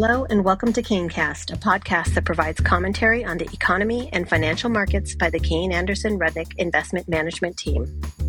Hello and welcome to CaneCast, a podcast that provides commentary on the economy and financial markets by the Kayne Anderson Rudnick Investment Management Team.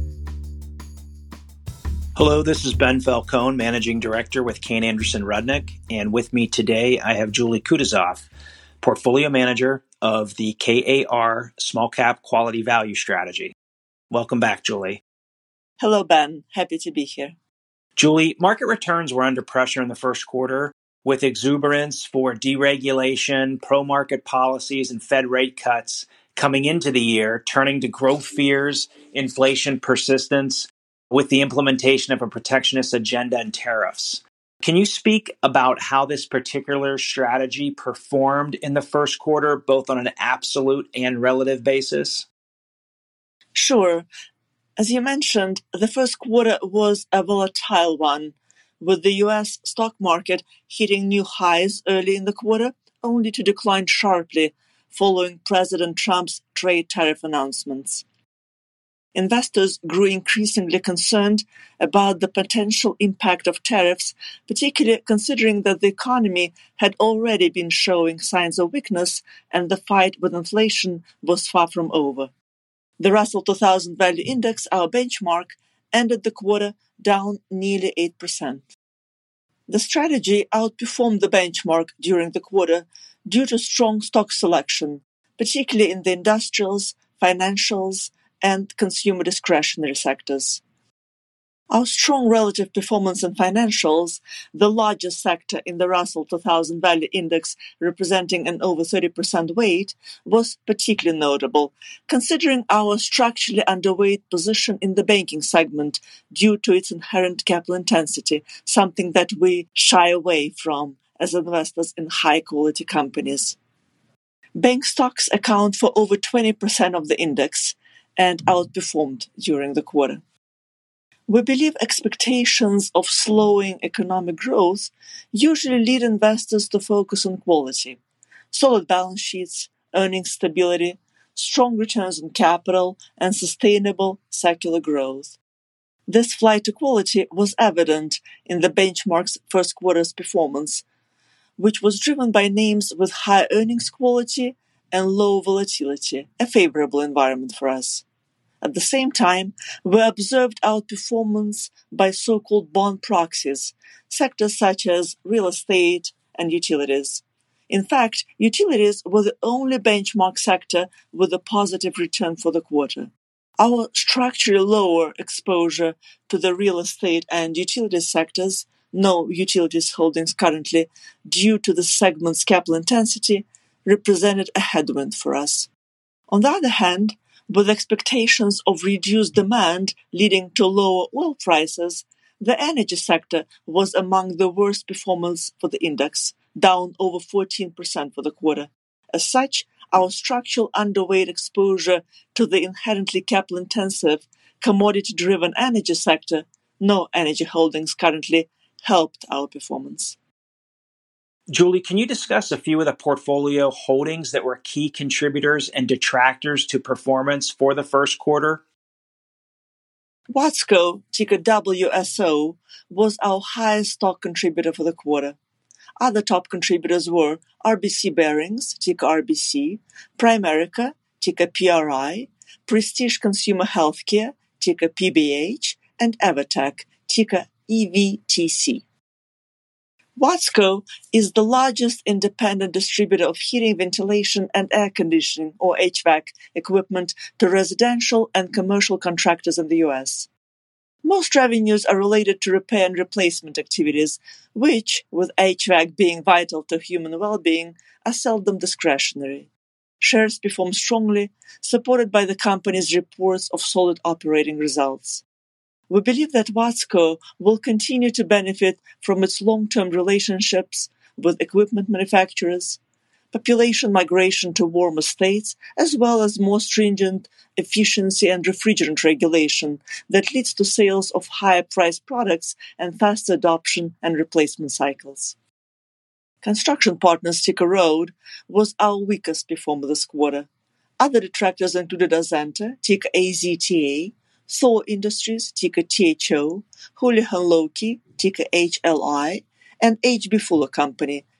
Hello, this is Ben Falcone, Managing Director with Kayne Anderson Rudnick, and with me today I have Julie Kutuzov, Portfolio Manager of the KAR Small Cap Quality Value Strategy. Welcome back, Julie. Hello, Ben. Happy to be here. Julie, market returns were under pressure in the first quarter, with exuberance for deregulation, pro-market policies, and Fed rate cuts coming into the year, turning to growth fears, inflation persistence, with the implementation of a protectionist agenda and tariffs. Can you speak about how this particular strategy performed in the first quarter, both on an absolute and relative basis? Sure. As you mentioned, the first quarter was a volatile one, with the U.S. stock market hitting new highs early in the quarter, only to decline sharply following President Trump's trade tariff announcements. Investors grew increasingly concerned about the potential impact of tariffs, particularly considering that the economy had already been showing signs of weakness and the fight with inflation was far from over. The Russell 2000 Value Index, our benchmark, ended the quarter down nearly 8%. The strategy outperformed the benchmark during the quarter due to strong stock selection, particularly in the industrials, financials, and consumer discretionary sectors. Our strong relative performance in financials, the largest sector in the Russell 2000 Value Index representing an over 30% weight, was particularly notable, considering our structurally underweight position in the banking segment due to its inherent capital intensity, something that we shy away from as investors in high-quality companies. Bank stocks account for over 20% of the index and outperformed during the quarter. We believe expectations of slowing economic growth usually lead investors to focus on quality, solid balance sheets, earnings stability, strong returns on capital, and sustainable secular growth. This flight to quality was evident in the benchmark's first quarter's performance, which was driven by names with high earnings quality and low volatility, a favorable environment for us. At the same time, we observed outperformance by so-called bond proxies, sectors such as real estate and utilities. In fact, utilities were the only benchmark sector with a positive return for the quarter. Our structurally lower exposure to the real estate and utilities sectors, no utilities holdings currently, due to the segment's capital intensity, represented a headwind for us. On the other hand, with expectations of reduced demand leading to lower oil prices, the energy sector was among the worst performers for the index, down over 14% for the quarter. As such, our structural underweight exposure to the inherently capital-intensive, commodity-driven energy sector, no energy holdings currently, helped our performance. Julie, can you discuss a few of the portfolio holdings that were key contributors and detractors to performance for the first quarter? Watsco, ticker WSO, was our highest stock contributor for the quarter. Other top contributors were RBC Bearings, ticker RBC, Primerica, ticker PRI, Prestige Consumer Healthcare, ticker PBH, and Evertec, ticker EVTC. Watsco is the largest independent distributor of heating, ventilation, and air conditioning, or HVAC, equipment to residential and commercial contractors in the U.S. Most revenues are related to repair and replacement activities, which, with HVAC being vital to human well-being, are seldom discretionary. Shares perform strongly, supported by the company's reports of solid operating results. We believe that Watsco will continue to benefit from its long-term relationships with equipment manufacturers, population migration to warmer states, as well as more stringent efficiency and refrigerant regulation that leads to sales of higher-priced products and faster adoption and replacement cycles. Construction Partners, ticker ROAD, was our weakest performer this quarter. Other detractors included Azenta, ticker AZTA, Thor Industries, ticker THO, Houlihan Lokey, ticker HLI, and H.B. Fuller Company,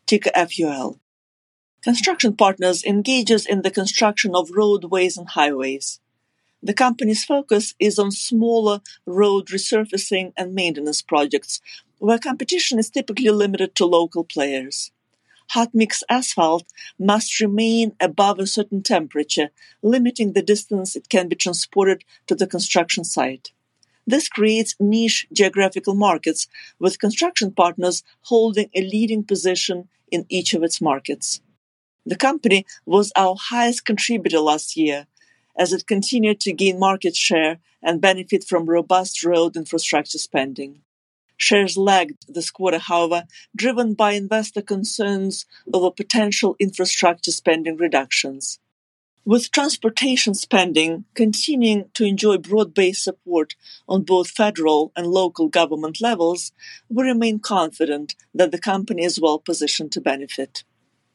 ticker FUL. Construction Partners engages in the construction of roadways and highways. The company's focus is on smaller road resurfacing and maintenance projects, where competition is typically limited to local players. Hot mix asphalt must remain above a certain temperature, limiting the distance it can be transported to the construction site. This creates niche geographical markets, with Construction Partners holding a leading position in each of its markets. The company was our highest contributor last year, as it continued to gain market share and benefit from robust road infrastructure spending. Shares lagged this quarter, however, driven by investor concerns over potential infrastructure spending reductions. With transportation spending continuing to enjoy broad-based support on both federal and local government levels, we remain confident that the company is well positioned to benefit.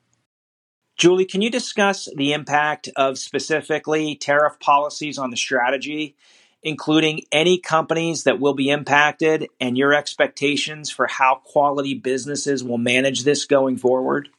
Julie, can you discuss the impact of specifically tariff policies on the strategy, including any companies that will be impacted and your expectations for how quality businesses will manage this going forward?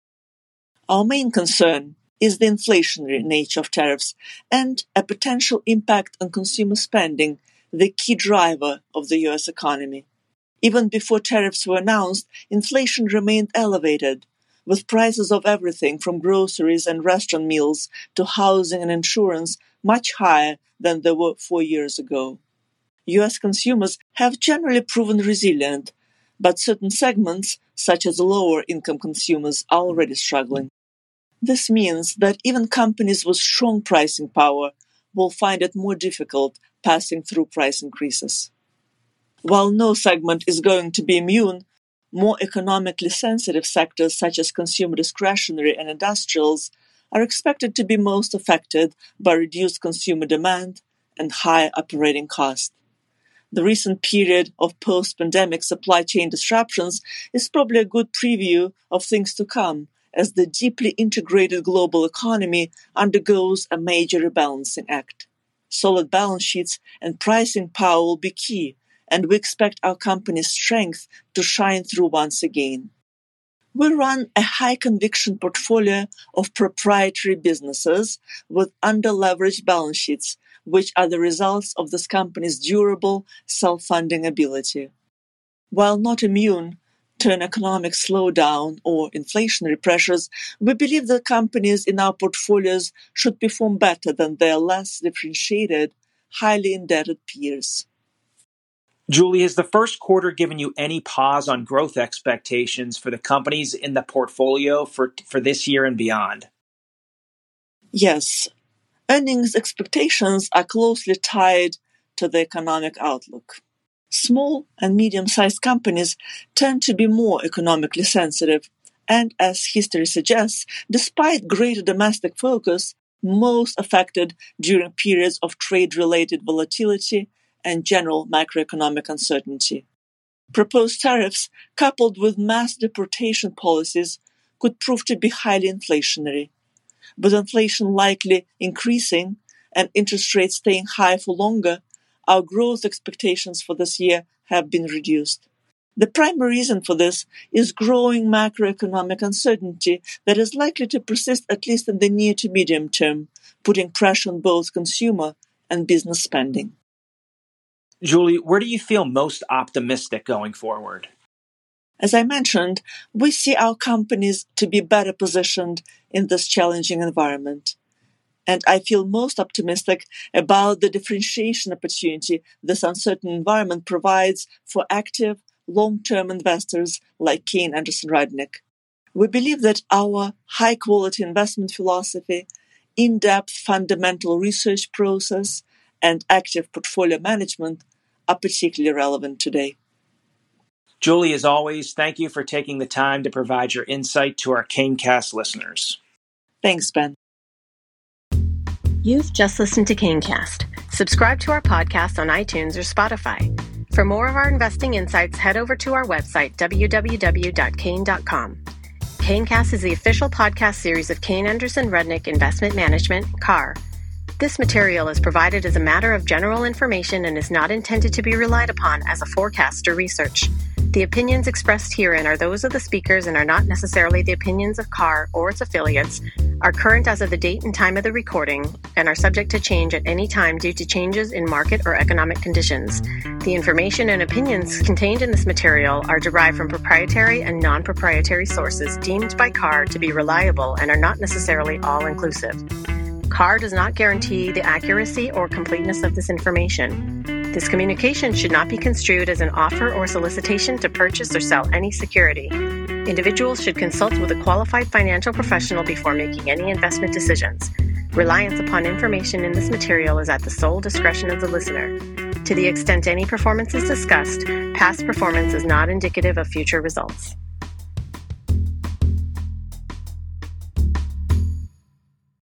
Our main concern is the inflationary nature of tariffs and a potential impact on consumer spending, the key driver of the U.S. economy. Even before tariffs were announced, inflation remained elevated, with prices of everything from groceries and restaurant meals to housing and insurance much higher than they were 4 years ago. U.S. consumers have generally proven resilient, but certain segments, such as lower-income consumers, are already struggling. This means that even companies with strong pricing power will find it more difficult passing through price increases. While no segment is going to be immune, more economically sensitive sectors such as consumer discretionary and industrials are expected to be most affected by reduced consumer demand and high operating costs. The recent period of post-pandemic supply chain disruptions is probably a good preview of things to come, as the deeply integrated global economy undergoes a major rebalancing act. Solid balance sheets and pricing power will be key, and we expect our company's strength to shine through once again. We run a high-conviction portfolio of proprietary businesses with under-leveraged balance sheets, which are the results of this company's durable, self-funding ability. While not immune to an economic slowdown or inflationary pressures, we believe that companies in our portfolios should perform better than their less differentiated, highly indebted peers. Julie, has the first quarter given you any pause on growth expectations for the companies in the portfolio for this year and beyond? Yes. Earnings expectations are closely tied to the economic outlook. Small and medium-sized companies tend to be more economically sensitive, and as history suggests, despite greater domestic focus, most affected during periods of trade-related volatility and general macroeconomic uncertainty. Proposed tariffs, coupled with mass deportation policies, could prove to be highly inflationary, with inflation likely increasing and interest rates staying high for longer, our growth expectations for this year have been reduced. The primary reason for this is growing macroeconomic uncertainty that is likely to persist at least in the near to medium term, putting pressure on both consumer and business spending. Julie, where do you feel most optimistic going forward? As I mentioned, we see our companies to be better positioned in this challenging environment. And I feel most optimistic about the differentiation opportunity this uncertain environment provides for active, long-term investors like Kayne Anderson Rudnick. We believe that our high-quality investment philosophy, in-depth fundamental research process, and active portfolio management are particularly relevant today. Julie, as always, thank you for taking the time to provide your insight to our CaneCast listeners. Thanks, Ben. You've just listened to CaneCast. Subscribe to our podcast on iTunes or Spotify. For more of our investing insights, head over to our website, www.kane.com. CaneCast is the official podcast series of Kayne Anderson Rudnick Investment Management, CAR. This material is provided as a matter of general information and is not intended to be relied upon as a forecast or research. The opinions expressed herein are those of the speakers and are not necessarily the opinions of KAR or its affiliates, are current as of the date and time of the recording, and are subject to change at any time due to changes in market or economic conditions. The information and opinions contained in this material are derived from proprietary and non-proprietary sources deemed by KAR to be reliable and are not necessarily all-inclusive. KAR does not guarantee the accuracy or completeness of this information. This communication should not be construed as an offer or solicitation to purchase or sell any security. Individuals should consult with a qualified financial professional before making any investment decisions. Reliance upon information in this material is at the sole discretion of the listener. To the extent any performance is discussed, past performance is not indicative of future results.